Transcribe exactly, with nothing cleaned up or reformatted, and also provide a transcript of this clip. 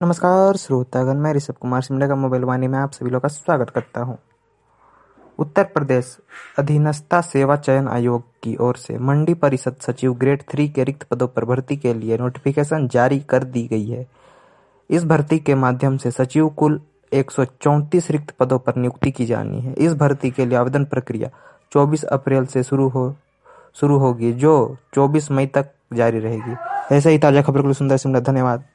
नमस्कार श्रोतागण, मैं ऋषभ कुमार शिमला का मोबाइल वाणी में आप सभी लोग का स्वागत करता हूं। उत्तर प्रदेश अधीनस्थ सेवा चयन आयोग की ओर से मंडी परिषद सचिव ग्रेड थ्री के रिक्त पदों पर भर्ती के लिए नोटिफिकेशन जारी कर दी गई है। इस भर्ती के माध्यम से सचिव कुल एक सौ चौंतीस रिक्त पदों पर नियुक्ति की जानी है। इस भर्ती के लिए आवेदन प्रक्रिया चौबीस अप्रैल से शुरू हो शुरू होगी, जो चौबीस मई तक जारी रहेगी। ऐसे ही ताजा खबर के लिए सुंदर शिमला। धन्यवाद।